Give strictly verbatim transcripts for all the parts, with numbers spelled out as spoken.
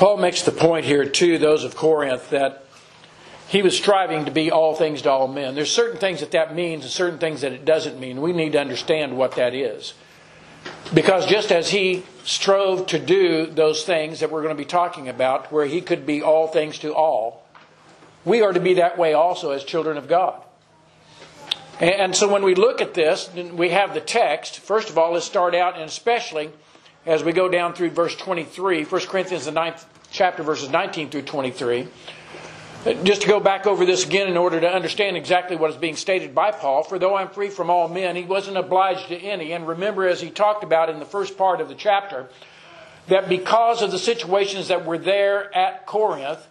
Paul makes the point here to those of Corinth that he was striving to be all things to all men. There's certain things that that means and certain things that it doesn't mean. We need to understand what that is. Because just as he strove to do those things that we're going to be talking about, where he could be all things to all, we are to be that way also as children of God. And so when we look at this, we have the text. First of all, let's start out, and especially as we go down through verse twenty-three, First Corinthians, the ninth chapter, verses nineteen through twenty-three. Just to go back over this again in order to understand exactly what is being stated by Paul. For though I'm free from all men, he wasn't obliged to any. And remember, as he talked about in the first part of the chapter, that because of the situations that were there at Corinth,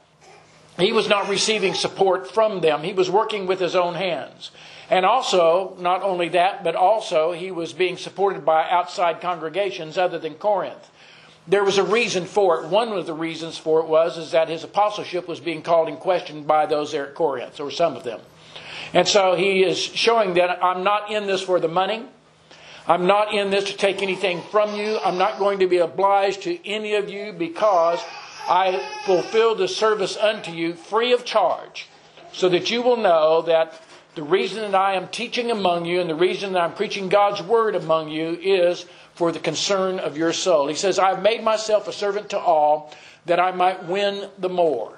he was not receiving support from them. He was working with his own hands. And also, not only that, but also he was being supported by outside congregations other than Corinth. There was a reason for it. One of the reasons for it was is that his apostleship was being called in question by those there at Corinth, or some of them. And so he is showing that I'm not in this for the money. I'm not in this to take anything from you. I'm not going to be obliged to any of you because I fulfill the service unto you free of charge, so that you will know that the reason that I am teaching among you and the reason that I'm preaching God's word among you is for the concern of your soul. He says, I've made myself a servant to all that I might win the more.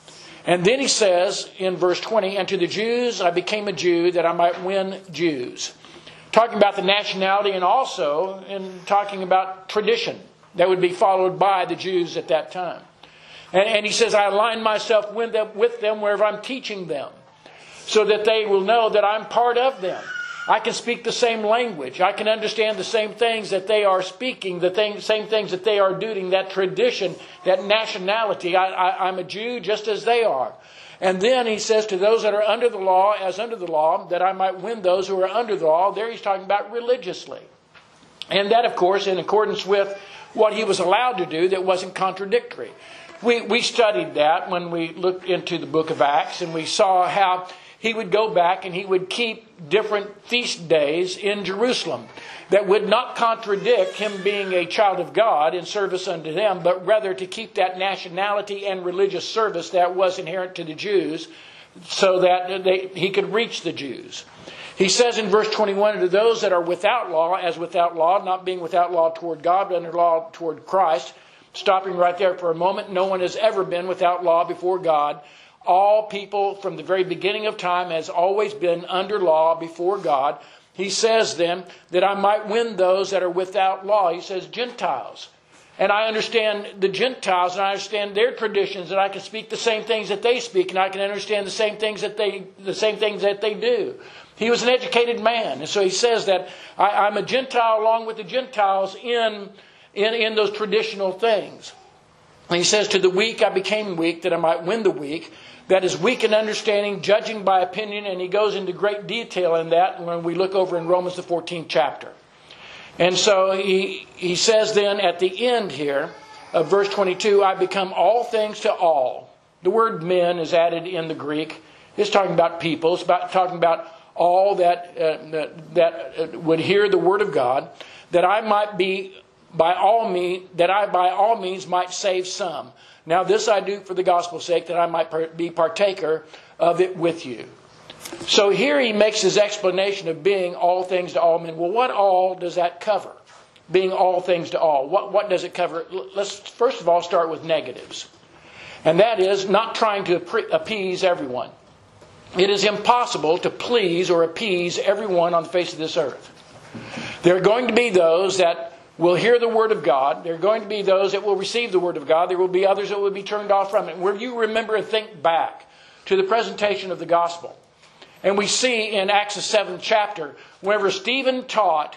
And then he says in verse twenty, and to the Jews I became a Jew that I might win Jews. Talking about the nationality and also in talking about tradition that would be followed by the Jews at that time. And, and he says, I align myself with them, with them wherever I'm teaching them, so that they will know that I'm part of them. I can speak the same language. I can understand the same things that they are speaking, the thing, same things that they are doing, that tradition, that nationality. I, I, I'm a Jew just as they are. And then he says to those that are under the law, as under the law, that I might win those who are under the law. There he's talking about religiously. And that, of course, in accordance with what he was allowed to do that wasn't contradictory. We, we studied that when we looked into the book of Acts, and we saw how he would go back and he would keep different feast days in Jerusalem that would not contradict him being a child of God in service unto them, but rather to keep that nationality and religious service that was inherent to the Jews so that they, he could reach the Jews. He says in verse twenty-one, to those that are without law, as without law, not being without law toward God, but under law toward Christ. Stopping right there for a moment, no one has ever been without law before God. All people from the very beginning of time has always been under law before God. He says then that I might win those that are without law. He says Gentiles. And I understand the Gentiles and I understand their traditions, and I can speak the same things that they speak, and I can understand the same things that they the same things that they do. He was an educated man. And so he says that I, I'm a Gentile along with the Gentiles in, in, in those traditional things. And he says, to the weak I became weak that I might win the weak. That is weak in understanding, judging by opinion, and he goes into great detail in that when we look over in Romans the fourteenth chapter. And so he, he says then at the end here of verse twenty-two, I become all things to all. The word men is added in the Greek. It's talking about people. It's about talking about all that, uh, that, that would hear the word of God, that I might be by all means, that I by all means might save some. Now this I do for the gospel's sake, that I might be partaker of it with you. So here he makes his explanation of being all things to all men. Well, what all does that cover? Being all things to all. What, what does it cover? Let's first of all start with negatives. And that is not trying to appease everyone. It is impossible to please or appease everyone on the face of this earth. There are going to be those that will hear the word of God. There are going to be those that will receive the word of God. There will be others that will be turned off from it. Where you remember and think back to the presentation of the gospel. And we see in Acts the seventh chapter, whenever Stephen taught,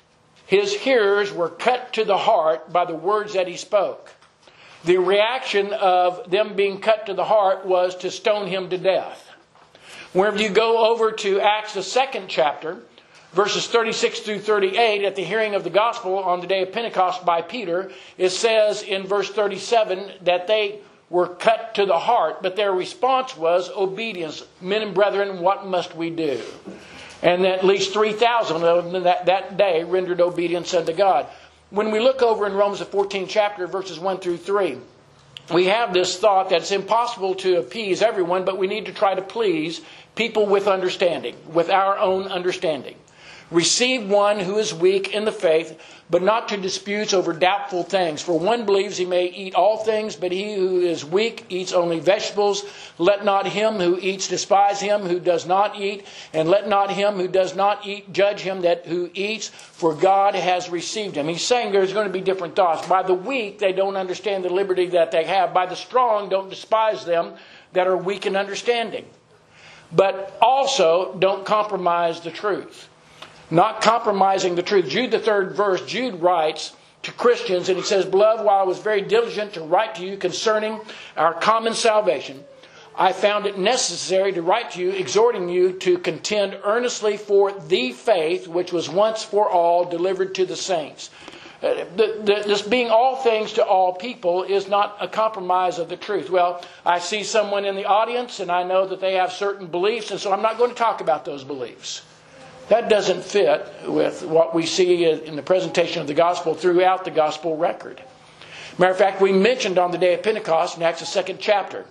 his hearers were cut to the heart by the words that he spoke. The reaction of them being cut to the heart was to stone him to death. Whenever you go over to Acts the second chapter, verses thirty-six through thirty-eight, at the hearing of the gospel on the day of Pentecost by Peter, it says in verse thirty-seven that they were cut to the heart, but their response was obedience. Men and brethren, what must we do? And at least three thousand of them that, that day rendered obedience unto God. When we look over in Romans the fourteenth chapter, verses one through three, we have this thought that it's impossible to appease everyone, but we need to try to please people with understanding, with our own understanding. Receive one who is weak in the faith, but not to disputes over doubtful things. For one believes he may eat all things, but he who is weak eats only vegetables. Let not him who eats despise him who does not eat, and let not him who does not eat judge him that who eats, for God has received him. He's saying there's going to be different thoughts. By the weak, they don't understand the liberty that they have. By the strong, don't despise them that are weak in understanding. But also, don't compromise the truth. Not compromising the truth. Jude, the third verse, Jude writes to Christians, and he says, Beloved, while I was very diligent to write to you concerning our common salvation, I found it necessary to write to you, exhorting you to contend earnestly for the faith which was once for all delivered to the saints. Uh, the, the, this being all things to all people is not a compromise of the truth. Well, I see someone in the audience, and I know that they have certain beliefs, and so I'm not going to talk about those beliefs. That doesn't fit with what we see in the presentation of the gospel throughout the gospel record. Matter of fact, we mentioned on the day of Pentecost in Acts the second chapter,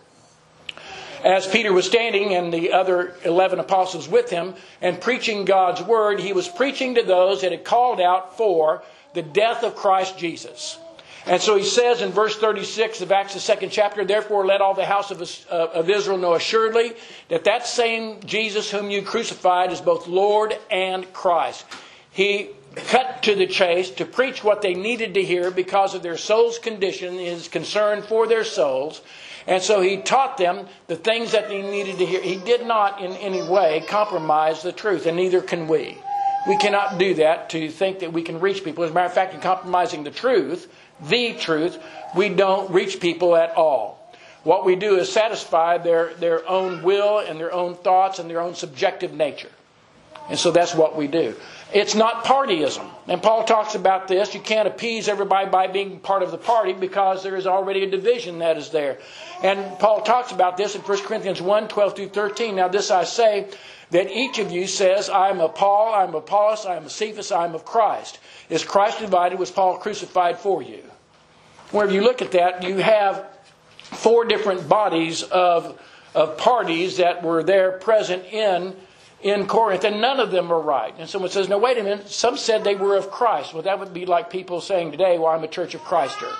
as Peter was standing and the other eleven apostles with him and preaching God's word, he was preaching to those that had called out for the death of Christ Jesus. And so he says in verse thirty-six of Acts the second chapter, Therefore let all the house of, of Israel know assuredly that that same Jesus whom you crucified is both Lord and Christ. He cut to the chase to preach what they needed to hear because of their soul's condition, his concern for their souls. And so he taught them the things that they needed to hear. He did not in any way compromise the truth, and neither can we. We cannot do that to think that we can reach people. As a matter of fact, in compromising the truth, the truth, we don't reach people at all. What we do is satisfy their, their own will and their own thoughts and their own subjective nature. And so that's what we do. It's not partyism. And Paul talks about this. You can't appease everybody by being part of the party because there is already a division that is there. And Paul talks about this in First Corinthians one, twelve through thirteen. Now this I say, that each of you says, I am of Paul, I am of Apollos, I am of Cephas, I am of Christ. Is Christ divided? Was Paul crucified for you? Whenever you look at that, you have four different bodies of, of parties that were there present in, in Corinth, and none of them are right. And someone says, no, wait a minute, some said they were of Christ. Well, that would be like people saying today, well, I'm a Church of Christer.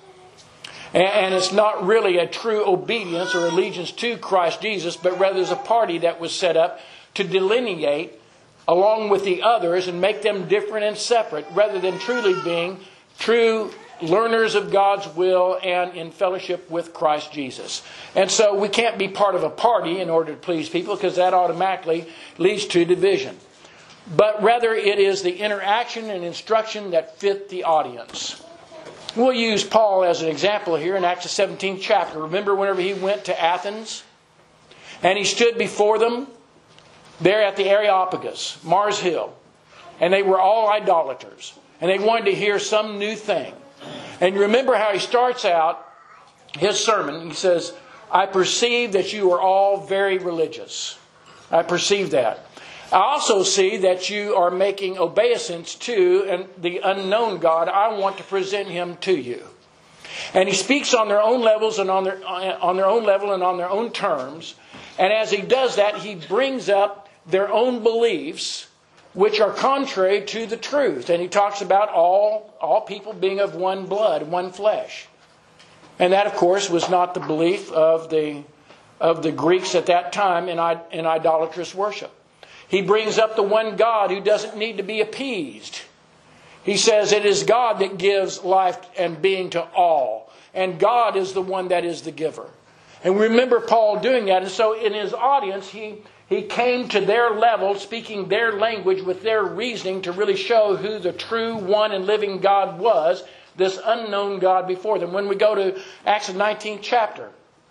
And, and it's not really a true obedience or allegiance to Christ Jesus, but rather there's a party that was set up to delineate along with the others and make them different and separate, rather than truly being true learners of God's will and in fellowship with Christ Jesus. And so we can't be part of a party in order to please people, because that automatically leads to division. But rather it is the interaction and instruction that fit the audience. We'll use Paul as an example here in Acts the seventeenth chapter. Remember whenever he went to Athens and he stood before them there at the Areopagus, Mars Hill, and they were all idolaters, and they wanted to hear some new thing. And remember how he starts out his sermon. He says, I perceive that you are all very religious. I perceive that. I also see that you are making obeisance to and the unknown God. I want to present him to you. And he speaks on their own levels and on their on their own level and on their own terms. And as he does that, he brings up their own beliefs, which are contrary to the truth. And he talks about all, all people being of one blood, one flesh. And that, of course, was not the belief of the, of the Greeks at that time in, in idolatrous worship. He brings up the one God who doesn't need to be appeased. He says it is God that gives life and being to all. And God is the one that is the giver. And remember Paul doing that. And so in his audience, he... He came to their level, speaking their language with their reasoning to really show who the true one and living God was, this unknown God before them. When we go to Acts the nineteenth chapter,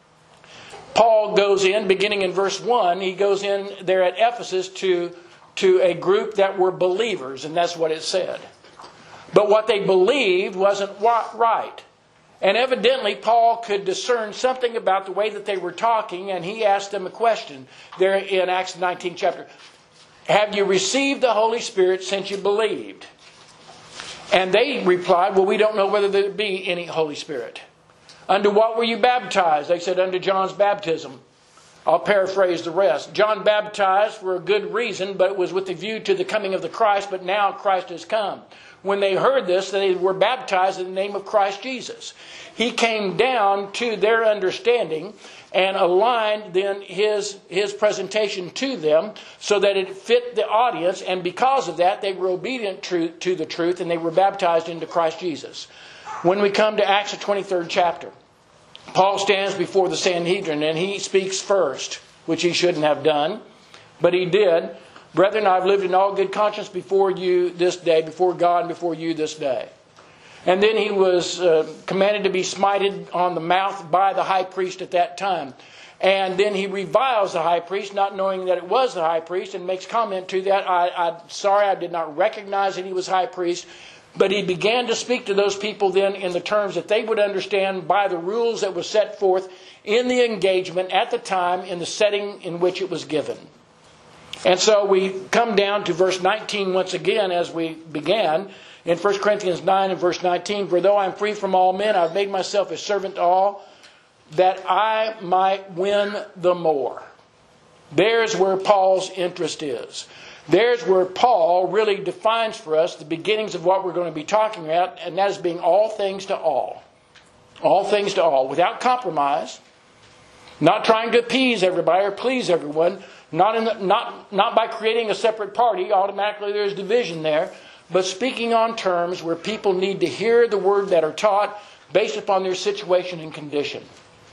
Paul goes in, beginning in verse one, he goes in there at Ephesus to, to a group that were believers, and that's what it said. But what they believed wasn't right. And evidently, Paul could discern something about the way that they were talking, and he asked them a question there in Acts nineteenth chapter. Have you received the Holy Spirit since you believed? And they replied, well, we don't know whether there be any Holy Spirit. Unto what were you baptized? They said, unto John's baptism. I'll paraphrase the rest. John baptized for a good reason, but it was with the view to the coming of the Christ, but now Christ has come. When they heard this, they were baptized in the name of Christ Jesus. He came down to their understanding and aligned then his, his presentation to them so that it fit the audience. And because of that, they were obedient to, to the truth, and they were baptized into Christ Jesus. When we come to Acts, the twenty-third chapter, Paul stands before the Sanhedrin and he speaks first, which he shouldn't have done, but he did. Brethren, I've lived in all good conscience before you this day, before God and before you this day. And then he was uh, commanded to be smited on the mouth by the high priest at that time. And then he reviles the high priest, not knowing that it was the high priest, and makes comment to that. I, I'm sorry, I did not recognize that he was high priest. But he began to speak to those people then in the terms that they would understand by the rules that were set forth in the engagement at the time, in the setting in which it was given. And so we come down to verse nineteen once again as we began. In First Corinthians nine and verse nineteen, for though I am free from all men, I have made myself a servant to all, that I might win the more. There's where Paul's interest is. There's where Paul really defines for us the beginnings of what we're going to be talking about, and that is being all things to all. All things to all, without compromise, not trying to appease everybody or please everyone, not, in the, not, not by creating a separate party, automatically there's division there, but speaking on terms where people need to hear the word that are taught based upon their situation and condition.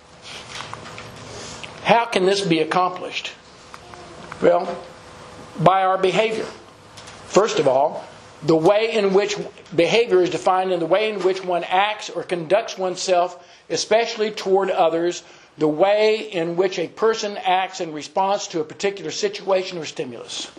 How can this be accomplished? Well, by our behavior. First of all, the way in which behavior is defined in the way in which one acts or conducts oneself, especially toward others, the way in which a person acts in response to a particular situation or stimulus.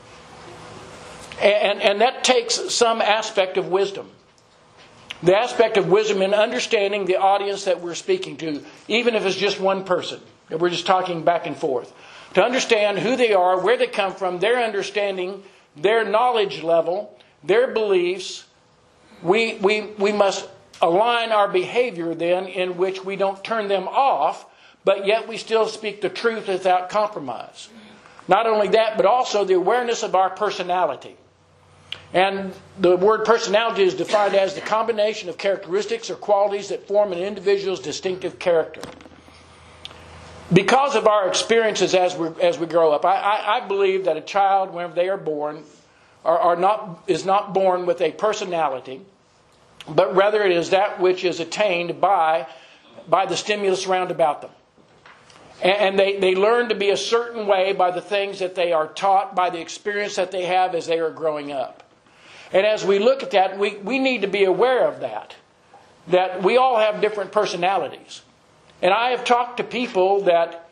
And, and that takes some aspect of wisdom. The aspect of wisdom in understanding the audience that we're speaking to, even if it's just one person, that we're just talking back and forth. To understand who they are, where they come from, their understanding, their knowledge level, their beliefs, we, we, we must align our behavior then in which we don't turn them off, but yet we still speak the truth without compromise. Not only that, but also the awareness of our personality. And the word personality is defined as the combination of characteristics or qualities that form an individual's distinctive character. Because of our experiences as we as we grow up, I, I, I believe that a child, whenever they are born, are, are not is not born with a personality, but rather it is that which is attained by by the stimulus round about them. And, and they, they learn to be a certain way by the things that they are taught, by the experience that they have as they are growing up. And as we look at that, we, we need to be aware of that, that we all have different personalities. And I have talked to people that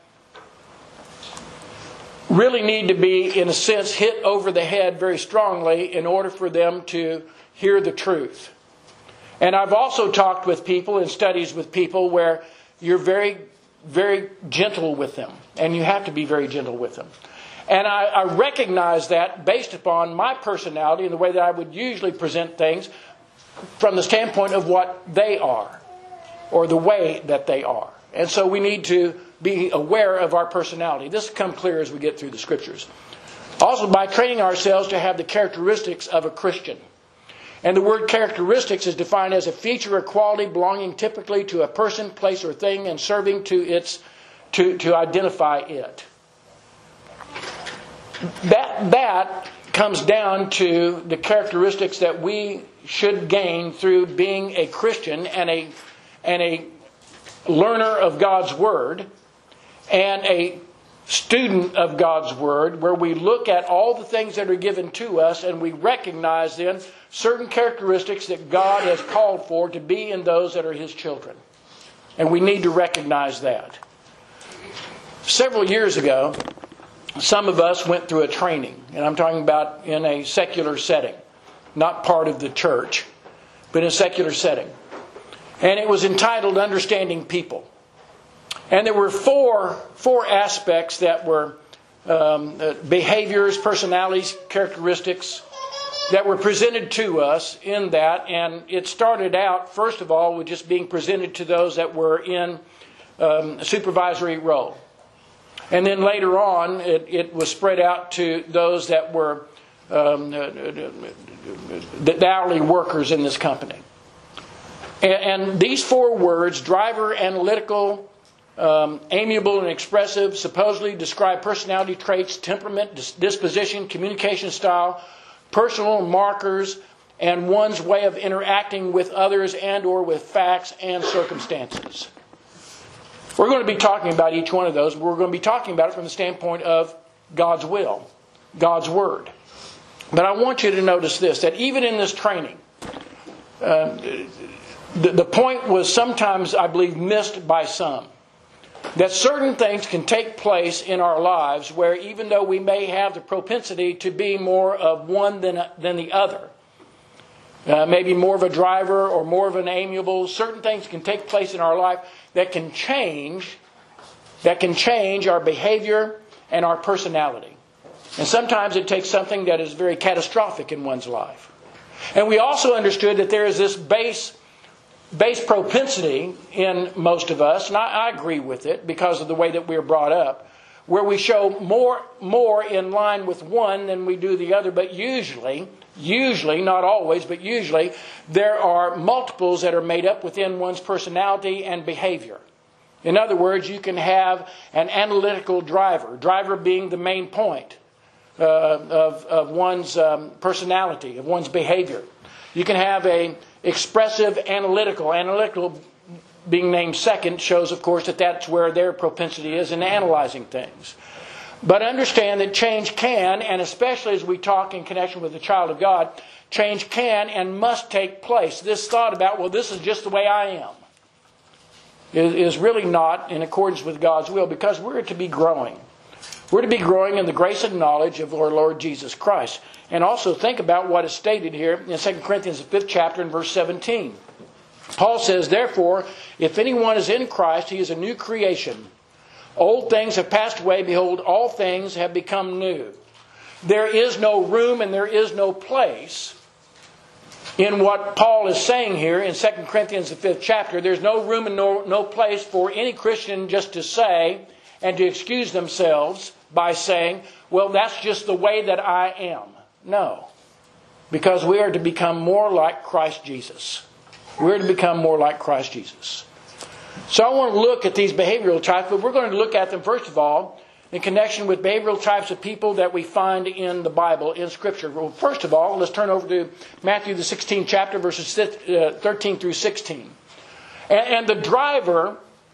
really need to be, in a sense, hit over the head very strongly in order for them to hear the truth. And I've also talked with people and studies with people where you're very, very gentle with them. And you have to be very gentle with them. And I, I recognize that based upon my personality and the way that I would usually present things from the standpoint of what they are, or the way that they are. And so we need to be aware of our personality. This will come clear as we get through the Scriptures. Also, by training ourselves to have the characteristics of a Christian. And the word characteristics is defined as a feature or quality belonging typically to a person, place, or thing and serving to its to, to identify it. That, that comes down to the characteristics that we should gain through being a Christian and a and a learner of God's Word and a student of God's Word, where we look at all the things that are given to us and we recognize then certain characteristics that God has called for to be in those that are His children. And we need to recognize that. Several years ago, some of us went through a training, and I'm talking about in a secular setting, not part of the church, but in a secular setting. And it was entitled Understanding People. And there were four, four aspects that were um, uh, behaviors, personalities, characteristics that were presented to us in that. And it started out, first of all, with just being presented to those that were in um, a supervisory role. And then later on, it, it was spread out to those that were um, the hourly workers in this company. And, and these four words, driver, analytical, Um, amiable and expressive, supposedly describe personality traits, temperament, dis- disposition, communication style, personal markers, and one's way of interacting with others and or with facts and circumstances. We're going to be talking about each one of those. We're going to be talking about it from the standpoint of God's will, God's Word. But I want you to notice this, that even in this training, uh, the, the point was sometimes, I believe, missed by some. That certain things can take place in our lives where even though we may have the propensity to be more of one than, than the other, uh, maybe more of a driver or more of an amiable, certain things can take place in our life that can change, that can change our behavior and our personality. And sometimes it takes something that is very catastrophic in one's life. And we also understood that there is this base base propensity in most of us, and I, I agree with it because of the way that we are brought up, where we show more more in line with one than we do the other. But usually, usually, not always, but usually, there are multiples that are made up within one's personality and behavior. In other words, you can have an analytical driver, driver being the main point uh, of, of one's um, personality, of one's behavior. You can have a expressive, analytical. Analytical being named second shows, of course, that that's where their propensity is in analyzing things. But understand that change can, and especially as we talk in connection with the child of God, change can and must take place. This thought about, well, this is just the way I am, is really not in accordance with God's will, because we're to be growing. We're to be growing in the grace and knowledge of our Lord Jesus Christ. And also think about what is stated here in Second Corinthians, the fifth chapter, and verse seventeen. Paul says, therefore, if anyone is in Christ, he is a new creation. Old things have passed away. Behold, all things have become new. There is no room and there is no place in what Paul is saying here in Second Corinthians, the fifth chapter. There's no room and no, no place for any Christian just to say and to excuse themselves by saying, well, that's just the way that I am. No. Because we are to become more like Christ Jesus. We're to become more like Christ Jesus. So I want to look at these behavioral types, but we're going to look at them, first of all, in connection with behavioral types of people that we find in the Bible, in Scripture. Well, first of all, let's turn over to Matthew, the sixteenth chapter, verses thirteen through sixteen. And the driver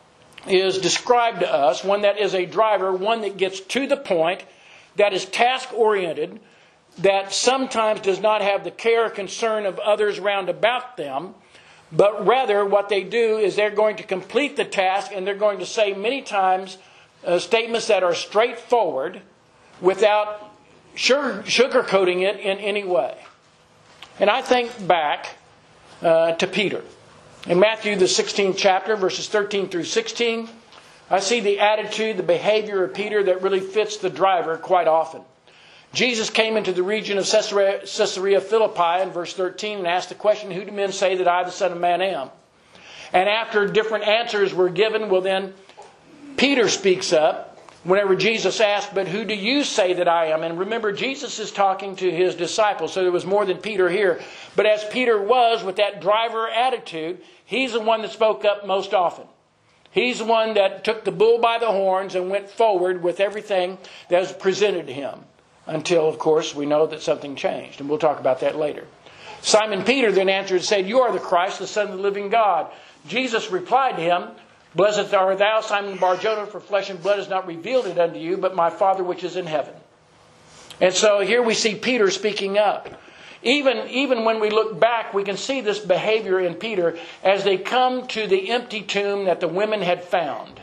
is described to us, one that is a driver, one that gets to the point, that is task-oriented, that sometimes does not have the care or concern of others round about them, but rather what they do is they're going to complete the task, and they're going to say many times uh, statements that are straightforward without sugar, sugarcoating it in any way. And I think back uh, to Peter. In Matthew, the sixteenth chapter, verses thirteen through sixteen, I see the attitude, the behavior of Peter that really fits the driver quite often. Jesus came into the region of Caesarea, Caesarea Philippi in verse thirteen and asked the question, who do men say that I, the Son of Man, am? And after different answers were given, well then, Peter speaks up whenever Jesus asked, but who do you say that I am? And remember, Jesus is talking to his disciples, so there was more than Peter here. But as Peter was with that driver attitude, he's the one that spoke up most often. He's the one that took the bull by the horns and went forward with everything that was presented to him. Until, of course, we know that something changed. And we'll talk about that later. Simon Peter then answered and said, you are the Christ, the Son of the living God. Jesus replied to him, blessed art thou, Simon Bar-Jonah, for flesh and blood has not revealed it unto you, but my Father which is in heaven. And so here we see Peter speaking up. Even, even when we look back, we can see this behavior in Peter as they come to the empty tomb that the women had found.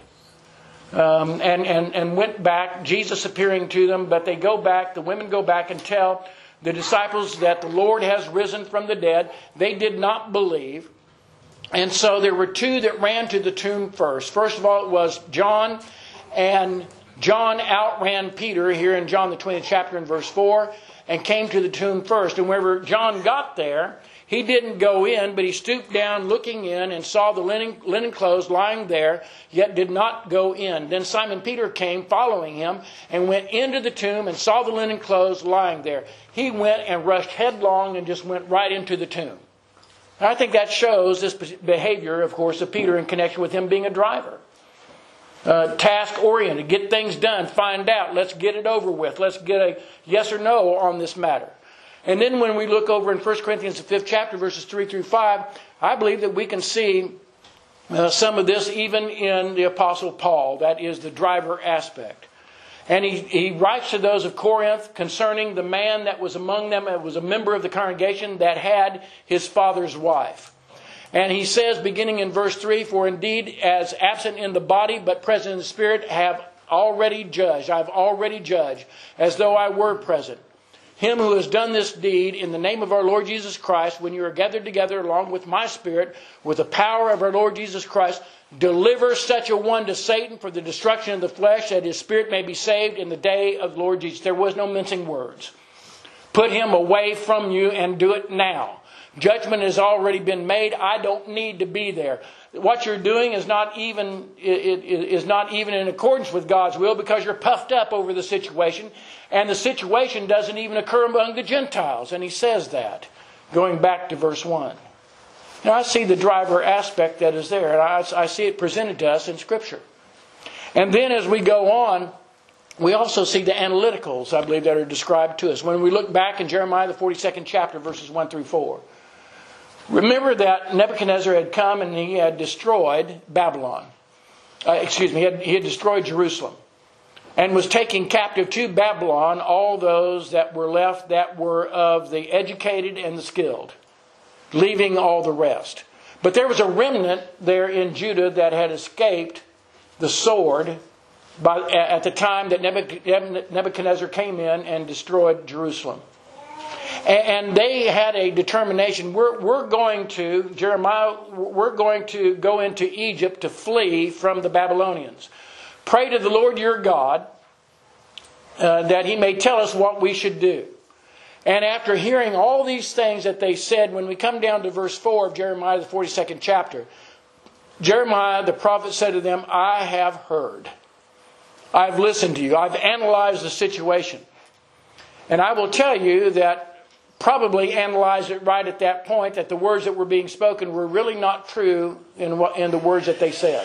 Um, and, and, and went back, Jesus appearing to them, but they go back, the women go back and tell the disciples that the Lord has risen from the dead. They did not believe. And so there were two that ran to the tomb first. First of all, it was John and John outran Peter here in John the twentieth chapter in verse four and came to the tomb first. And whenever John got there, he didn't go in, but he stooped down looking in and saw the linen, linen clothes lying there, yet did not go in. Then Simon Peter came following him and went into the tomb and saw the linen clothes lying there. He went and rushed headlong and just went right into the tomb. And I think that shows this behavior, of course, of Peter in connection with him being a driver. Uh, task-oriented, get things done, find out, let's get it over with. Let's get a yes or no on this matter. And then when we look over in First Corinthians, the fifth chapter, verses three through five, I believe that we can see uh, some of this even in the Apostle Paul. That is the driver aspect. And he, he writes to those of Corinth concerning the man that was among them, that was a member of the congregation that had his father's wife. And he says, beginning in verse three, "For indeed, as absent in the body, but present in the spirit, have already judged. I have already judged, as though I were present. Him who has done this deed in the name of our Lord Jesus Christ, when you are gathered together along with my spirit, with the power of our Lord Jesus Christ, deliver such a one to Satan for the destruction of the flesh, that his spirit may be saved in the day of the Lord Jesus." There was no mincing words. Put him away from you and do it now. Judgment has already been made. I don't need to be there. What you're doing is not even it, it, is not even in accordance with God's will, because you're puffed up over the situation, and the situation doesn't even occur among the Gentiles. And he says that, going back to verse one. Now I see the driver aspect that is there, and I, I see it presented to us in Scripture. And then as we go on, we also see the analyticals, I believe, that are described to us. When we look back in Jeremiah, the forty-second chapter, verses one through four. Remember that Nebuchadnezzar had come and he had destroyed Babylon. Uh, excuse me, he had, he had destroyed Jerusalem. And was taking captive to Babylon all those that were left that were of the educated and the skilled, leaving all the rest. But there was a remnant there in Judah that had escaped the sword by, at the time that Nebuchadnezzar came in and destroyed Jerusalem. And they had a determination, we're, we're going to, Jeremiah, we're going to go into Egypt to flee from the Babylonians. Pray to the Lord your God uh, that he may tell us what we should do. And after hearing all these things that they said, when we come down to verse four of Jeremiah, the forty-second chapter, Jeremiah the prophet said to them, "I have heard. I've listened to you. I've analyzed the situation. And I will tell you that probably analyzed it right at that point, that the words that were being spoken were really not true in, what, in the words that they said.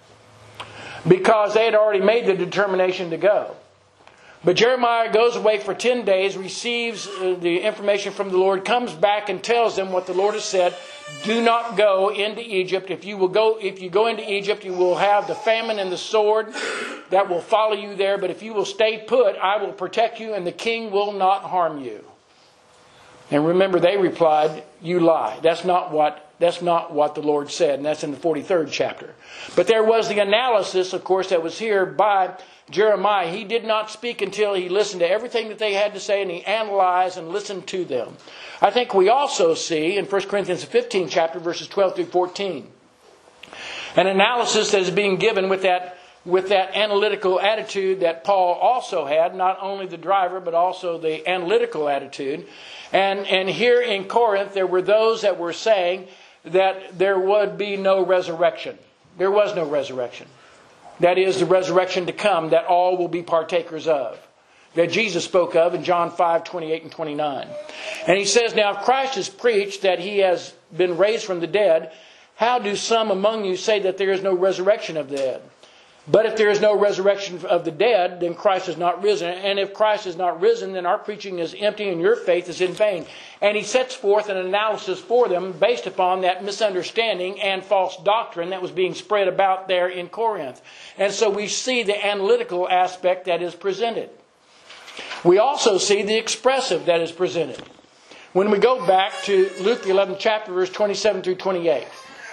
Because they had already made the determination to go. But Jeremiah goes away for ten days, receives the information from the Lord, comes back and tells them what the Lord has said. Do not go into Egypt. If you will go, if you go into Egypt, you will have the famine and the sword that will follow you there. But if you will stay put, I will protect you, and the king will not harm you. And remember, they replied, "You lie. That's not what that's not what the Lord said." And that's in the forty-third chapter. But there was the analysis, of course, that was here by Jeremiah. He did not speak until he listened to everything that they had to say, and he analyzed and listened to them. I think we also see in First Corinthians the fifteenth chapter, verses twelve through fourteen, an analysis that is being given with that with that analytical attitude that Paul also had, not only the driver, but also the analytical attitude. And, and here in Corinth, there were those that were saying that there would be no resurrection. There was no resurrection. That is, the resurrection to come, that all will be partakers of, that Jesus spoke of in John five, twenty-eight and twenty-nine. And he says, "Now if Christ has preached that he has been raised from the dead, how do some among you say that there is no resurrection of the dead? But if there is no resurrection of the dead, then Christ is not risen. And if Christ is not risen, then our preaching is empty and your faith is in vain." And he sets forth an analysis for them based upon that misunderstanding and false doctrine that was being spread about there in Corinth. And so we see the analytical aspect that is presented. We also see the expressive that is presented. When we go back to Luke the eleventh chapter, verse twenty-seven through twenty-eight.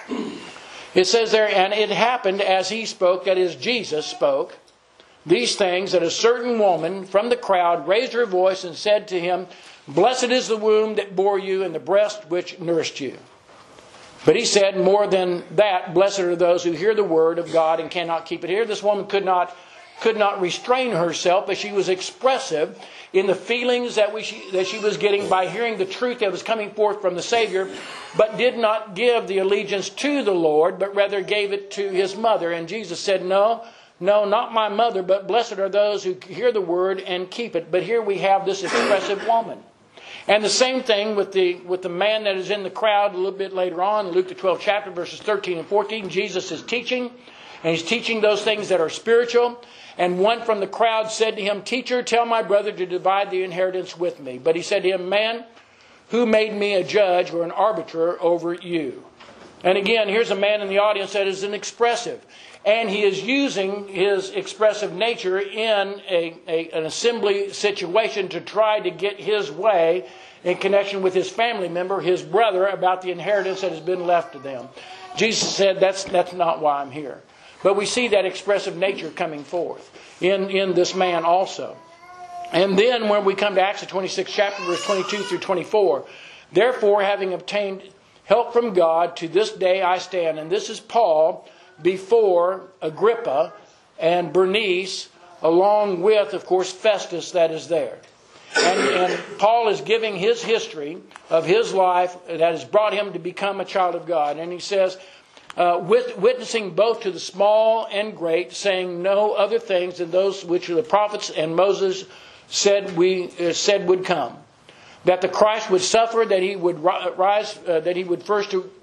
It says there, "And it happened as he spoke," that is, Jesus spoke, "these things, that a certain woman from the crowd raised her voice and said to him, 'Blessed is the womb that bore you and the breast which nourished you.' But he said, more than that, blessed are those who hear the word of God and cannot keep it." Here, this woman could not could not restrain herself, but she was expressive in the feelings that, we, that she was getting by hearing the truth that was coming forth from the Savior, but did not give the allegiance to the Lord, but rather gave it to his mother. And Jesus said, no, no, not my mother, but blessed are those who hear the word and keep it. But here we have this expressive woman. And the same thing with the with the man that is in the crowd a little bit later on, Luke the twelfth chapter, verses thirteen and fourteen. Jesus is teaching, and he's teaching those things that are spiritual. And one from the crowd said to him, Teacher, tell my brother to divide the inheritance with me. But he said to him, Man, who made me a judge or an arbiter over you? And again, here's a man in the audience that is an expressive. And he is using his expressive nature in a, a, an assembly situation to try to get his way in connection with his family member, his brother, about the inheritance that has been left to them. Jesus said, that's, that's not why I'm here. But we see that expressive nature coming forth in, in this man also. And then when we come to Acts the twenty-sixth chapter, verse twenty-two through twenty-four, Therefore, having obtained help from God, to this day I stand. And this is Paul before Agrippa and Bernice, along with, of course, Festus that is there. And, and Paul is giving his history of his life that has brought him to become a child of God. And he says, uh, with, witnessing both to the small and great, saying no other things than those which the prophets and Moses said we uh, said would come. That the Christ would suffer, that he would rise, uh, that he would first to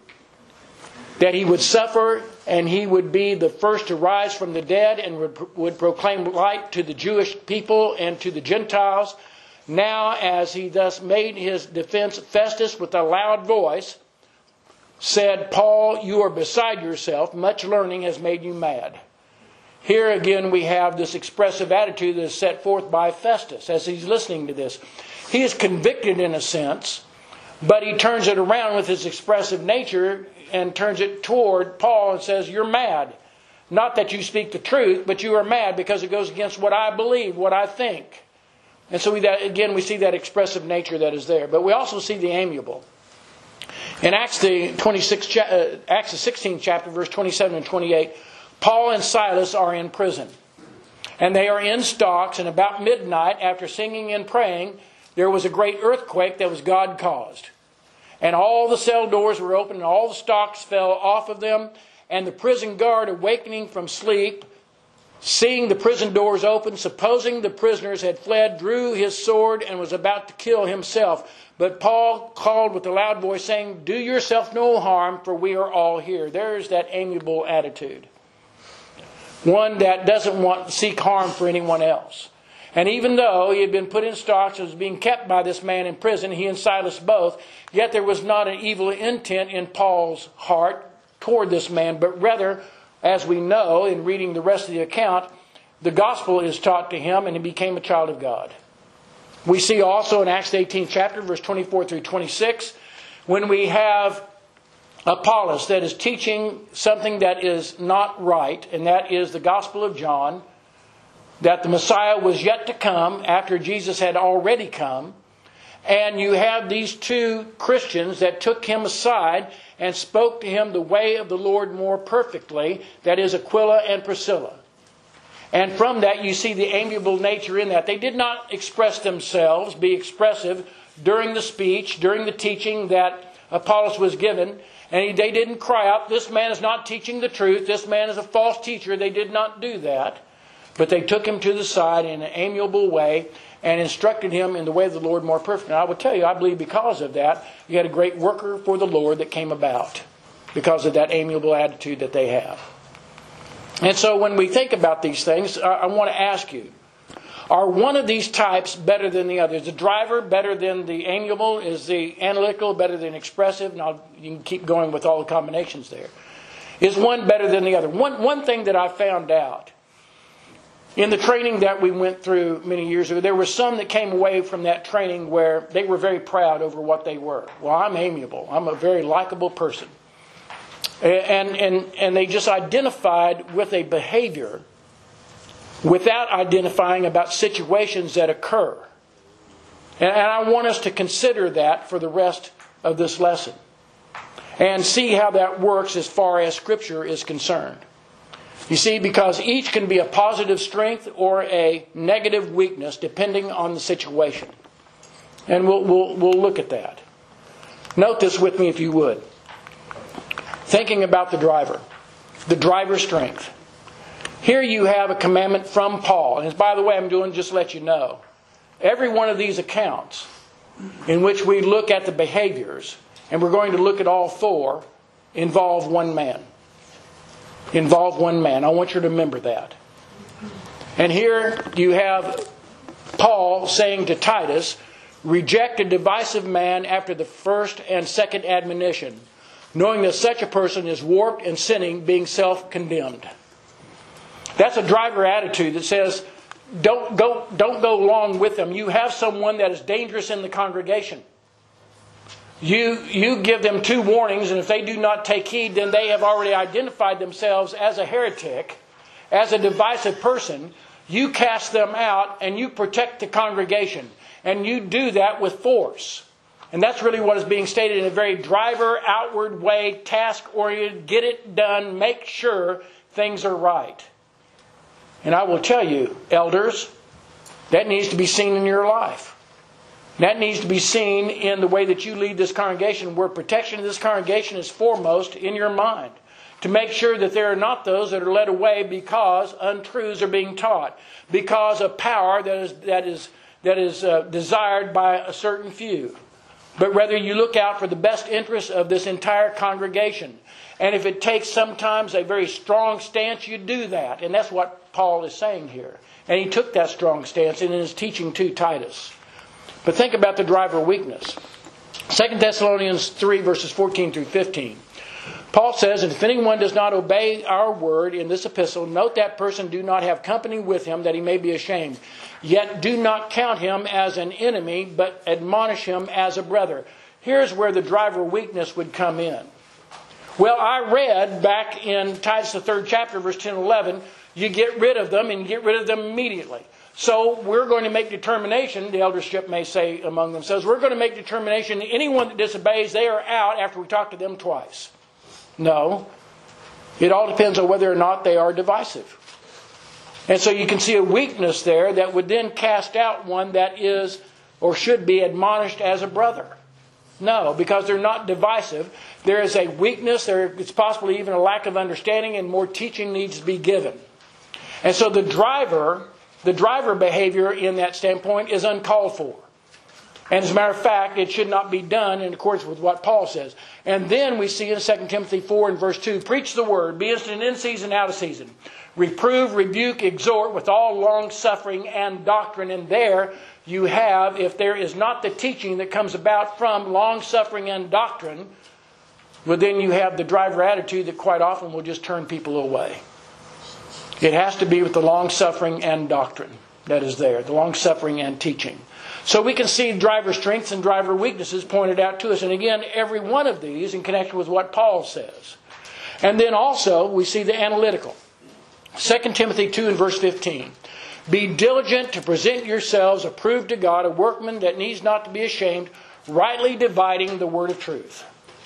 that he would suffer, and he would be the first to rise from the dead, and would, would proclaim light to the Jewish people and to the Gentiles. Now, as he thus made his defense, Festus, with a loud voice, said, Paul, you are beside yourself. Much learning has made you mad. Here again we have this expressive attitude that is set forth by Festus as he's listening to this. He is convicted in a sense, but he turns it around with his expressive nature and turns it toward Paul and says, you're mad. Not that you speak the truth, but you are mad because it goes against what I believe, what I think. And so we, that, again, we see that expressive nature that is there. But we also see the amiable. In Acts the twenty-sixth, uh, Acts the sixteenth chapter, verse twenty-seven and twenty-eight, Paul and Silas are in prison. And they are in stocks, and about midnight, after singing and praying, there was a great earthquake that was God caused. And all the cell doors were open, and all the stocks fell off of them. And the prison guard, awakening from sleep, seeing the prison doors open, supposing the prisoners had fled, drew his sword and was about to kill himself. But Paul called with a loud voice, saying, do yourself no harm, for we are all here. There's that amiable attitude. One that doesn't want to seek harm for anyone else. And even though he had been put in stocks and was being kept by this man in prison, he and Silas both, yet there was not an evil intent in Paul's heart toward this man, but rather, as we know in reading the rest of the account, the gospel is taught to him and he became a child of God. We see also in Acts the eighteenth chapter, verse twenty-four through twenty-six, when we have Apollos that is teaching something that is not right, and that is the Gospel of John, that the Messiah was yet to come after Jesus had already come. And you have these two Christians that took him aside and spoke to him the way of the Lord more perfectly, that is Aquila and Priscilla. And from that you see the amiable nature in that. They did not express themselves, be expressive during the speech, during the teaching that Apollos was given. And they didn't cry out, this man is not teaching the truth, this man is a false teacher. They did not do that. But they took him to the side in an amiable way and instructed him in the way of the Lord more perfectly. And I will tell you, I believe because of that, you had a great worker for the Lord that came about because of that amiable attitude that they have. And so when we think about these things, I want to ask you, are one of these types better than the other? Is the driver better than the amiable? Is the analytical better than expressive? Now, you can keep going with all the combinations there. Is one better than the other? One, one thing that I found out in the training that we went through many years ago, there were some that came away from that training where they were very proud over what they were. Well, I'm amiable. I'm a very likable person. And, and, and they just identified with a behavior without identifying about situations that occur. And, and I want us to consider that for the rest of this lesson and see how that works as far as Scripture is concerned. You see, because each can be a positive strength or a negative weakness depending on the situation. And we'll, we'll, we'll look at that. Note this with me if you would. Thinking about the driver. The driver's strength. Here you have a commandment from Paul. And by the way, I'm doing just to let you know. Every one of these accounts in which we look at the behaviors, and we're going to look at all four, involve one man. Involve one man. I want you to remember that. And here you have Paul saying to Titus, reject a divisive man after the first and second admonition, knowing that such a person is warped and sinning, being self-condemned. That's a driver attitude that says, don't go, don't go along with them. You have someone that is dangerous in the congregation. You, you give them two warnings, and if they do not take heed, then they have already identified themselves as a heretic, as a divisive person. You cast them out, and you protect the congregation. And you do that with force. And that's really what is being stated in a very driver, outward way, task-oriented, get it done, make sure things are right. And I will tell you, elders, that needs to be seen in your life. That needs to be seen in the way that you lead this congregation, where protection of this congregation is foremost in your mind. To make sure that there are not those that are led away because untruths are being taught, because of power that is that is that is uh, desired by a certain few. But rather you look out for the best interests of this entire congregation. And if it takes sometimes a very strong stance, you do that. And that's what Paul is saying here. And he took that strong stance in his teaching to Titus. But think about the driver weakness. Second Thessalonians three, verses fourteen through fifteen. Paul says, and if anyone does not obey our word in this epistle, note that person do not have company with him, that he may be ashamed. Yet do not count him as an enemy, but admonish him as a brother. Here's where the driver weakness would come in. Well, I read back in Titus, the third chapter, verse ten and eleven, you get rid of them and you get rid of them immediately. So we're going to make determination, the eldership may say among themselves, we're going to make determination, anyone that disobeys, they are out after we talk to them twice. No. It all depends on whether or not they are divisive. And so you can see a weakness there that would then cast out one that is or should be admonished as a brother. No, because they're not divisive. There is a weakness. There, it's possibly even a lack of understanding, and more teaching needs to be given. And so the driver, the driver behavior in that standpoint is uncalled for. And as a matter of fact, it should not be done in accordance with what Paul says. And then we see in Second Timothy four and verse two, preach the word, be instant in season, out of season. Reprove, rebuke, exhort with all long suffering and doctrine. And there you have, if there is not the teaching that comes about from long suffering and doctrine, well then you have the driver attitude that quite often will just turn people away. It has to be with the long suffering and doctrine that is there, the long suffering and teaching. So we can see driver strengths and driver weaknesses pointed out to us. And again, every one of these in connection with what Paul says. And then also we see the analytical. Second Timothy two and verse fifteen. Be diligent to present yourselves approved to God, a workman that needs not to be ashamed, rightly dividing the word of truth.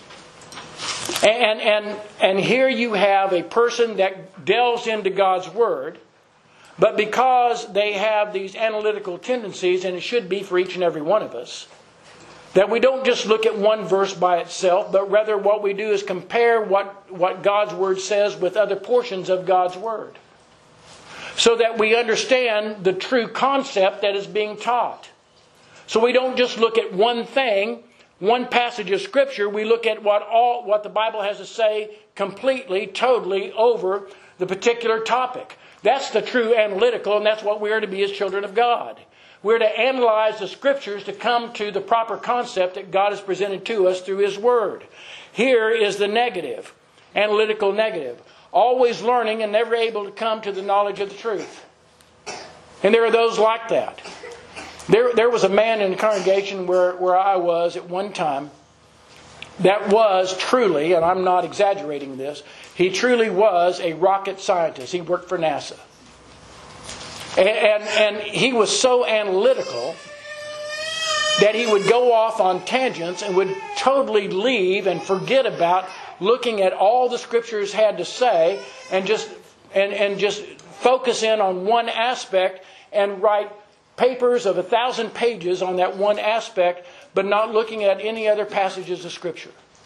And, and, and here you have a person that delves into God's word, but because they have these analytical tendencies, and it should be for each and every one of us, that we don't just look at one verse by itself, but rather what we do is compare what, what God's word says with other portions of God's word, so that we understand the true concept that is being taught. So we don't just look at one thing, one passage of Scripture. We look at what all what the Bible has to say completely, totally over the particular topic. That's the true analytical, and that's what we are to be as children of God. We're to analyze the Scriptures to come to the proper concept that God has presented to us through His Word. Here is the negative, analytical negative. Always learning and never able to come to the knowledge of the truth. And there are those like that. There, there was a man in the congregation where, where I was at one time that was truly, and I'm not exaggerating this, he truly was a rocket scientist. He worked for NASA. And, and, and he was so analytical that he would go off on tangents and would totally leave and forget about looking at all the Scriptures had to say and just and, and just focus in on one aspect and write papers of a thousand pages on that one aspect, but not looking at any other passages of Scripture.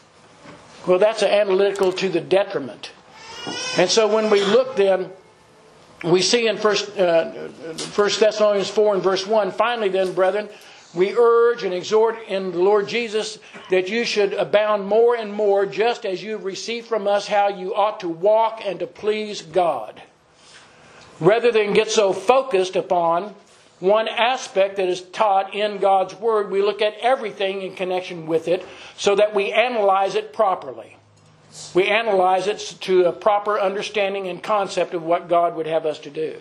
Well, that's analytical to the detriment. And so when we look then, we see in First, uh, First Thessalonians four and verse one, finally then, brethren, we urge and exhort in the Lord Jesus that you should abound more and more, just as you have received from us how you ought to walk and to please God. Rather than get so focused upon one aspect that is taught in God's Word, we look at everything in connection with it so that we analyze it properly. We analyze it to a proper understanding and concept of what God would have us to do.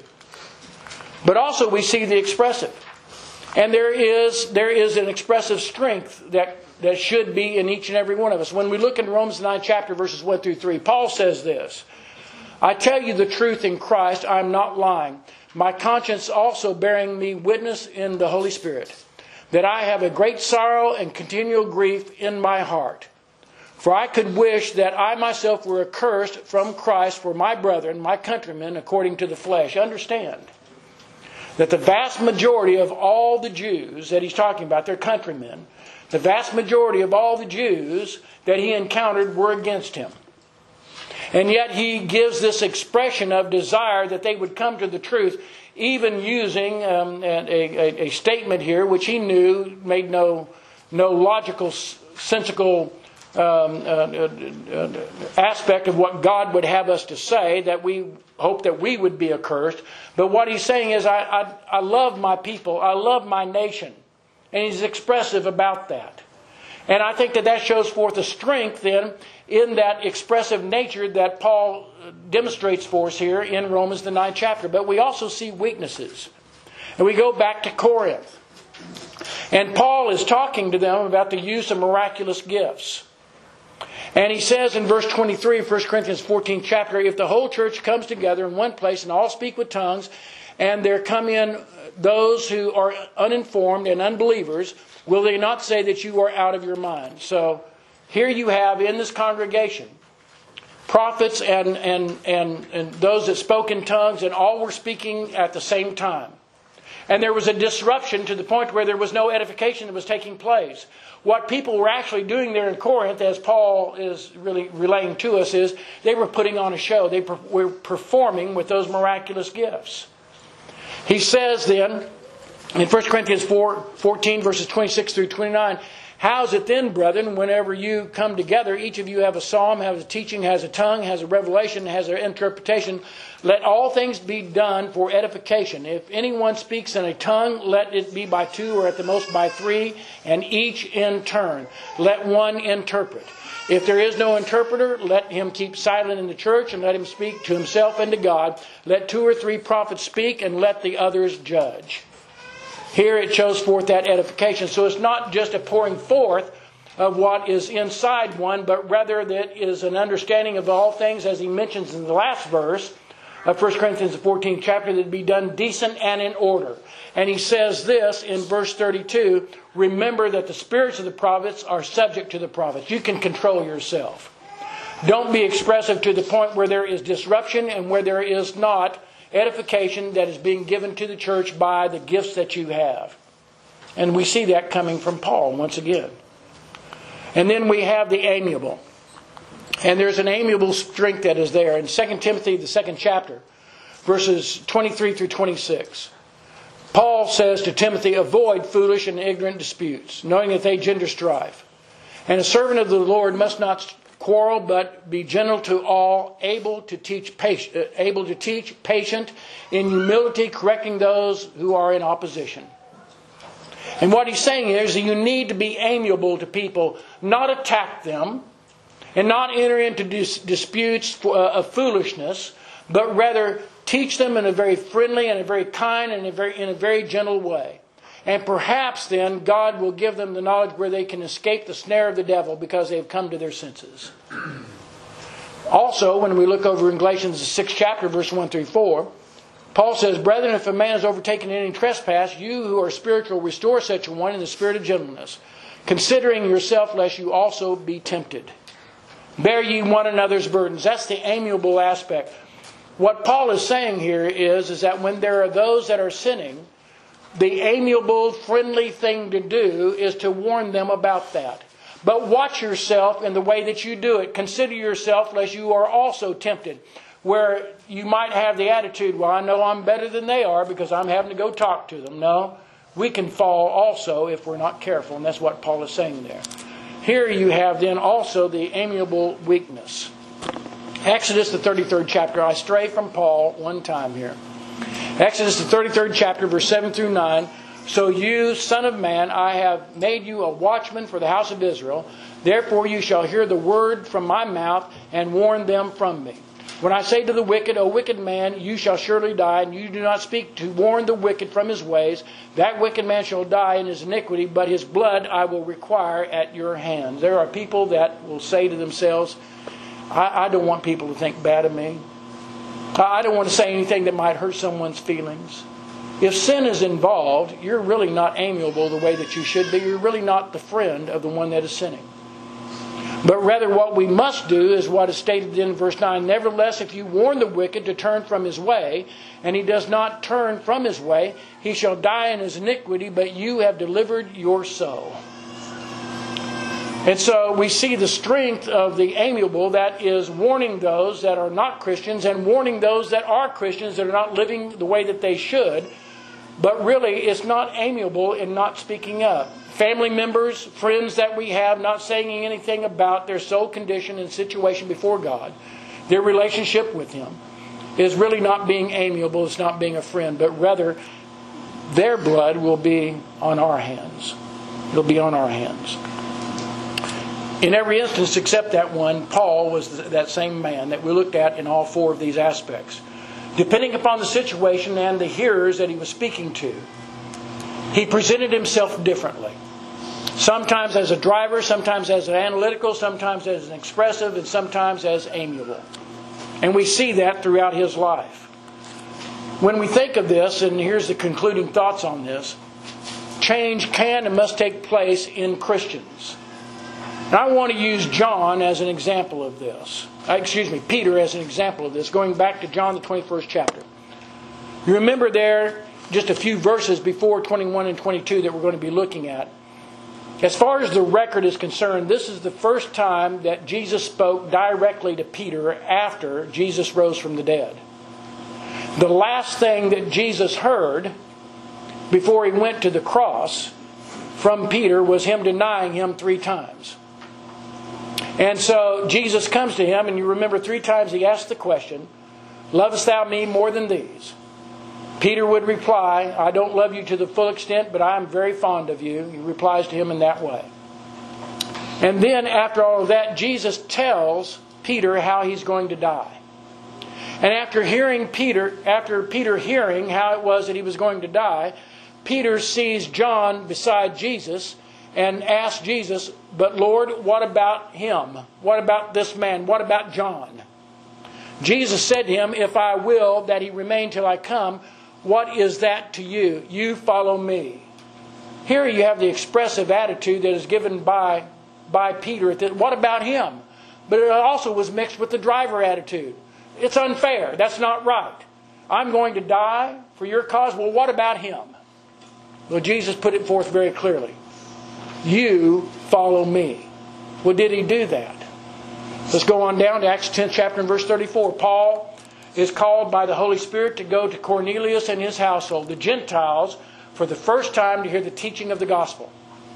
But also we see the expressive. And there is there is an expressive strength that, that should be in each and every one of us. When we look in Romans nine chapter verses one through three, Paul says this, I tell you the truth in Christ, I am not lying. My conscience also bearing me witness in the Holy Spirit, that I have a great sorrow and continual grief in my heart. For I could wish that I myself were accursed from Christ for my brethren, my countrymen, according to the flesh. Understand that the vast majority of all the Jews that he's talking about, their countrymen, the vast majority of all the Jews that he encountered were against him. And yet he gives this expression of desire that they would come to the truth, even using um, a, a, a statement here which he knew made no, no logical, sensical um, uh, uh, aspect of what God would have us to say, that we hope that we would be accursed. But what he's saying is, I, I, I love my people, I love my nation. And he's expressive about that. And I think that that shows forth a strength then in that expressive nature that Paul demonstrates for us here in Romans the ninth chapter. But we also see weaknesses. And we go back to Corinth. And Paul is talking to them about the use of miraculous gifts. And he says in verse twenty-three of First Corinthians fourteenth chapter, if the whole church comes together in one place and all speak with tongues, and there come in those who are uninformed and unbelievers, will they not say that you are out of your mind? So here you have in this congregation prophets and, and, and, and those that spoke in tongues, and all were speaking at the same time. And there was a disruption to the point where there was no edification that was taking place. What people were actually doing there in Corinth, as Paul is really relaying to us, is they were putting on a show. They were performing with those miraculous gifts. He says then, in First Corinthians four, fourteen, verses twenty-six through twenty-nine, how is it then, brethren, whenever you come together, each of you have a psalm, has a teaching, has a tongue, has a revelation, has an interpretation. Let all things be done for edification. If anyone speaks in a tongue, let it be by two or at the most by three, and each in turn. Let one interpret. If there is no interpreter, let him keep silent in the church, and let him speak to himself and to God. Let two or three prophets speak, and let the others judge. Here it shows forth that edification. So it's not just a pouring forth of what is inside one, but rather that is an understanding of all things, as he mentions in the last verse of First Corinthians fourteenth chapter, that it be done decent and in order. And he says this in verse thirty-two, remember that the spirits of the prophets are subject to the prophets. You can control yourself. Don't be expressive to the point where there is disruption and where there is not edification that is being given to the church by the gifts that you have. And we see that coming from Paul once again. And then we have the amiable. And there's an amiable strength that is there. In Second Timothy, the second chapter, verses twenty-three through twenty-six, Paul says to Timothy, avoid foolish and ignorant disputes, knowing that they gender strife. And a servant of the Lord must not quarrel, but be gentle to all, able to teach, patient, able to teach, patient, in humility, correcting those who are in opposition. And what he's saying here is that you need to be amiable to people, not attack them, and not enter into dis- disputes of foolishness, but rather teach them in a very friendly and a very kind and a very, in a very gentle way. And perhaps then God will give them the knowledge where they can escape the snare of the devil because they have come to their senses. Also, when we look over in Galatians the sixth chapter, verse one through four, Paul says, brethren, if a man is overtaken in any trespass, you who are spiritual restore such a one in the spirit of gentleness, considering yourself lest you also be tempted. Bear ye one another's burdens. That's the amiable aspect. What Paul is saying here is, is that when there are those that are sinning, the amiable, friendly thing to do is to warn them about that. But watch yourself in the way that you do it. Consider yourself lest you are also tempted, where you might have the attitude, well, I know I'm better than they are because I'm having to go talk to them. No, we can fall also if we're not careful, and that's what Paul is saying there. Here you have then also the amiable weakness. Exodus, the thirty-third chapter. I stray from Paul one time here. Exodus, the thirty-third chapter, verse seven through nine. So you, son of man, I have made you a watchman for the house of Israel. Therefore you shall hear the word from my mouth and warn them from me. When I say to the wicked, O wicked man, you shall surely die, and you do not speak to warn the wicked from his ways, that wicked man shall die in his iniquity, but his blood I will require at your hands. There are people that will say to themselves, I, I don't want people to think bad of me. I don't want to say anything that might hurt someone's feelings. If sin is involved, you're really not amiable the way that you should be. You're really not the friend of the one that is sinning. But rather what we must do is what is stated in verse nine. Nevertheless, if you warn the wicked to turn from his way, and he does not turn from his way, he shall die in his iniquity, but you have delivered your soul. And so we see the strength of the amiable, that is warning those that are not Christians and warning those that are Christians that are not living the way that they should. But really, it's not amiable in not speaking up. Family members, friends that we have, not saying anything about their soul condition and situation before God, their relationship with Him, is really not being amiable. It's not being a friend, but rather their blood will be on our hands. It'll be on our hands. In every instance except that one, Paul was that same man that we looked at in all four of these aspects. Depending upon the situation and the hearers that he was speaking to, he presented himself differently. Sometimes as a driver, sometimes as an analytical, sometimes as an expressive, and sometimes as amiable. And we see that throughout his life. When we think of this, and here's the concluding thoughts on this, change can and must take place in Christians. And I want to use John as an example of this. Excuse me, Peter as an example of this, going back to John the twenty-first chapter. You remember there, just a few verses before twenty-one and twenty-two that we're going to be looking at. As far as the record is concerned, this is the first time that Jesus spoke directly to Peter after Jesus rose from the dead. The last thing that Jesus heard before he went to the cross from Peter was him denying him three times. And so Jesus comes to him, and you remember three times he asked the question, "Lovest thou me more than these?" Peter would reply, "I don't love you to the full extent, but I am very fond of you." He replies to him in that way. And then after all of that, Jesus tells Peter how he's going to die. And after hearing Peter, after Peter hearing how it was that he was going to die, Peter sees John beside Jesus and asks Jesus, "But Lord, what about him? What about this man? What about John?" Jesus said to him, "If I will that he remain till I come, what is that to you? You follow me." Here you have the expressive attitude that is given by, by Peter. What about him? But it also was mixed with the driver attitude. It's unfair. That's not right. I'm going to die for your cause. Well, what about him? Well, Jesus put it forth very clearly. You follow me. Well, did he do that? Let's go on down to Acts tenth chapter and verse thirty-four. Paul is called by the Holy Spirit to go to Cornelius and his household, the Gentiles, for the first time to hear the teaching of the gospel.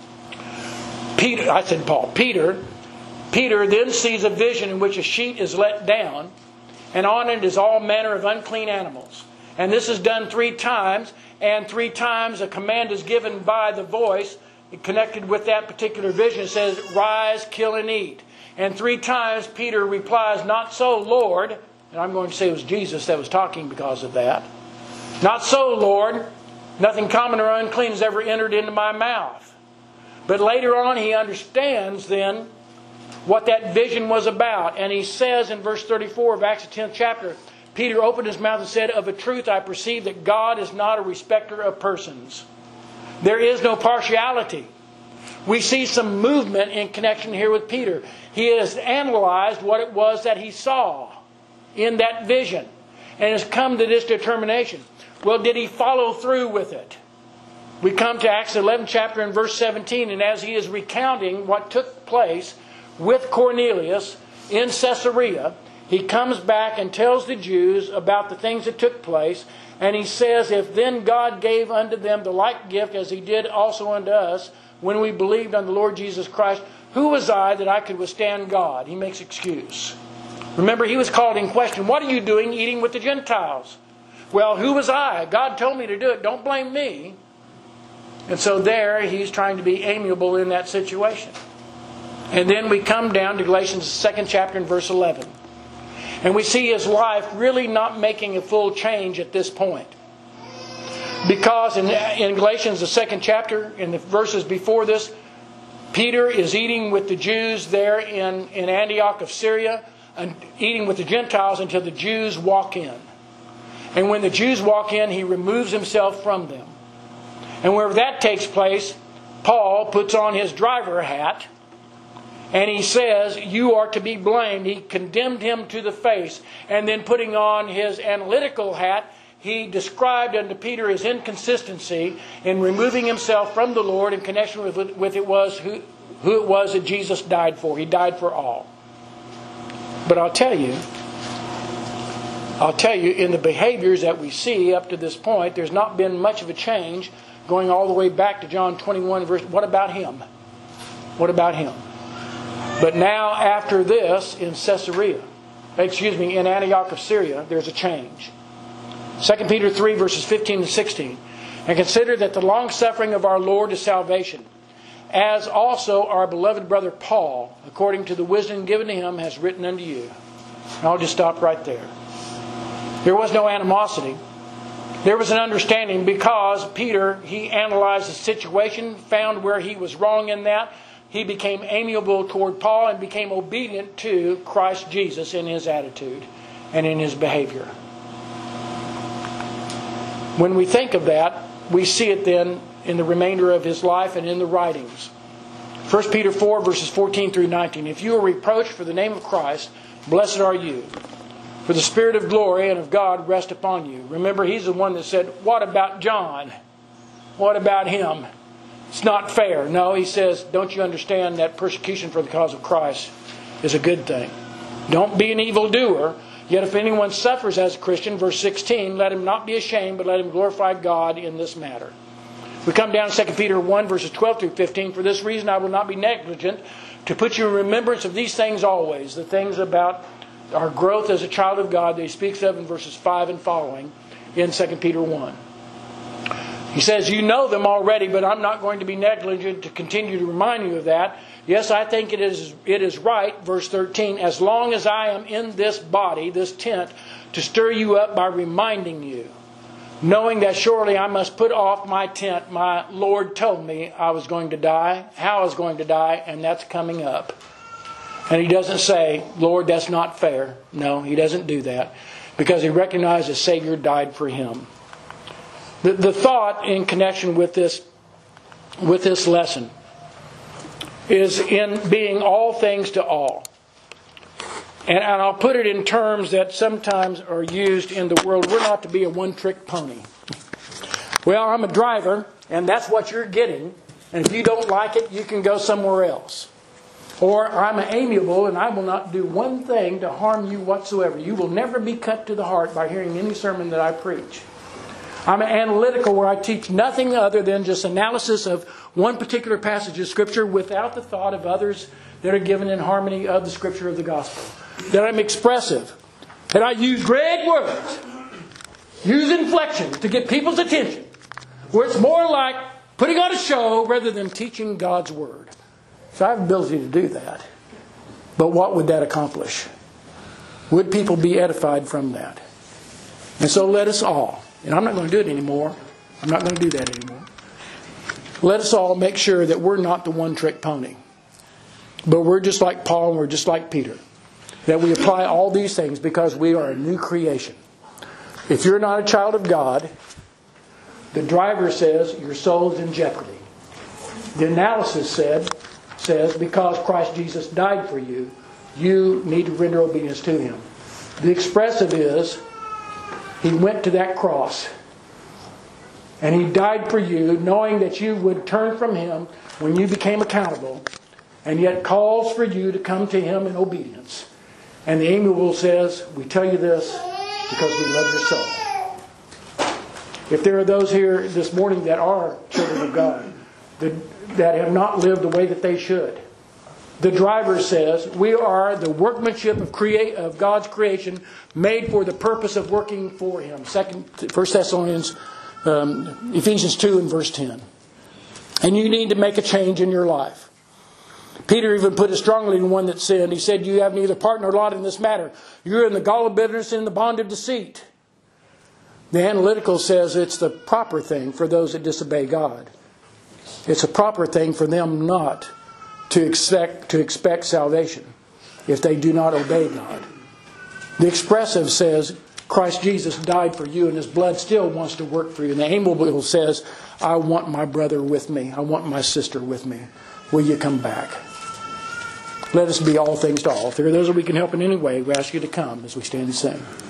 Peter, I said Paul, Peter, Peter then sees a vision in which a sheet is let down, and on it is all manner of unclean animals. And this is done three times, and three times a command is given by the voice connected with that particular vision. It says, "Rise, kill, and eat." And three times Peter replies, "Not so, Lord." And I'm going to say it was Jesus that was talking because of that. "Not so, Lord. Nothing common or unclean has ever entered into my mouth." But later on he understands then what that vision was about. And he says in verse thirty-four of Acts the tenth chapter, Peter opened his mouth and said, "Of a truth I perceive that God is not a respecter of persons." There is no partiality. We see some movement in connection here with Peter. He has analyzed what it was that he saw in that vision. and has come to this determination. Well, did he follow through with it? We come to Acts eleventh chapter and verse seventeen, and as he is recounting what took place with Cornelius in Caesarea, he comes back and tells the Jews about the things that took place, and he says, if then God gave unto them the like gift as he did also unto us, when we believed on the Lord Jesus Christ, who was I that I could withstand God? He makes excuse. Remember, he was called in question. What are you doing eating with the Gentiles? Well, who was I? God told me to do it. Don't blame me. And so there, he's trying to be amiable in that situation. And then we come down to Galatians second chapter and verse eleven. And we see his life really not making a full change at this point. Because in, in Galatians the second chapter, in the verses before this, Peter is eating with the Jews there in, in Antioch of Syria, and eating with the Gentiles until the Jews walk in. And when the Jews walk in, he removes himself from them. And wherever that takes place, Paul puts on his driver hat, and he says, you are to be blamed. He condemned him to the face. And then putting on his analytical hat, he described unto Peter his inconsistency in removing himself from the Lord in connection with, with it was who, who it was that Jesus died for. He died for all. But I'll tell you, I'll tell you, in the behaviors that we see up to this point, there's not been much of a change going all the way back to John twenty-one verse. What about him? What about him? But now after this, in Caesarea, excuse me, in Antioch of Syria, there's a change. Second Peter three verses fifteen and sixteen. And consider that the long suffering of our Lord is salvation, as also our beloved brother Paul, according to the wisdom given to him, has written unto you. And I'll just stop right there. There was no animosity. There was an understanding because Peter, he analyzed the situation, found where he was wrong in that. He became amiable toward Paul and became obedient to Christ Jesus in his attitude and in his behavior. When we think of that, we see it then in the remainder of his life and in the writings. First Peter four verses fourteen through nineteen. If you are reproached for the name of Christ, blessed are you. For the Spirit of glory and of God rest upon you. Remember, he's the one that said, what about John? What about him? It's not fair. No, he says, don't you understand that persecution for the cause of Christ is a good thing? Don't be an evildoer. Yet if anyone suffers as a Christian, verse sixteen, let him not be ashamed, but let him glorify God in this matter. We come down to Second Peter one, verses twelve through fifteen. For this reason I will not be negligent to put you in remembrance of these things always. The things about our growth as a child of God that he speaks of in verses five and following in Second Peter one. He says, you know them already, but I'm not going to be negligent to continue to remind you of that. Yes, I think it is it is right, verse thirteen, as long as I am in this body, this tent, to stir you up by reminding you, knowing that surely I must put off my tent. My Lord told me I was going to die, how I was going to die, and that's coming up. And he doesn't say, Lord, that's not fair. No, he doesn't do that, because he recognizes Savior died for him. The, the thought in connection with this, with this lesson is in being all things to all. And, and I'll put it in terms that sometimes are used in the world. We're not to be a one-trick pony. Well, I'm a driver, and that's what you're getting. And if you don't like it, you can go somewhere else. Or I'm amiable, and I will not do one thing to harm you whatsoever. You will never be cut to the heart by hearing any sermon that I preach. I'm analytical, where I teach nothing other than just analysis of one particular passage of Scripture without the thought of others that are given in harmony of the Scripture of the Gospel. That I'm expressive. That I use great words. Use inflection to get people's attention. Where it's more like putting on a show rather than teaching God's Word. So I have the ability to do that. But what would that accomplish? Would people be edified from that? And so let us all, and I'm not going to do it anymore. I'm not going to do that anymore. Let us all make sure that we're not the one-trick pony. But we're just like Paul and we're just like Peter. That we apply all these things because we are a new creation. If you're not a child of God, the driver says your soul is in jeopardy. The analysis said, says because Christ Jesus died for you, you need to render obedience to Him. The expressive is He went to that cross. And He died for you, knowing that you would turn from Him when you became accountable, and yet calls for you to come to Him in obedience. And the amiable says, we tell you this because we love your soul. If there are those here this morning that are children of God, that, that have not lived the way that they should, the driver says, we are the workmanship of create of God's creation, made for the purpose of working for Him. Second, First Thessalonians, um, Ephesians two and verse ten. And you need to make a change in your life. Peter even put it strongly in one that sinned. He said, you have neither part nor lot in this matter. You're in the gall of bitterness and in the bond of deceit. The analytical says it's the proper thing for those that disobey God. It's a proper thing for them not to expect to expect salvation if they do not obey God. The expressive says Christ Jesus died for you and His blood still wants to work for you. And the amiable says, I want my brother with me. I want my sister with me. Will you come back? Let us be all things to all. If there are those that we can help in any way, we ask you to come as we stand and sing.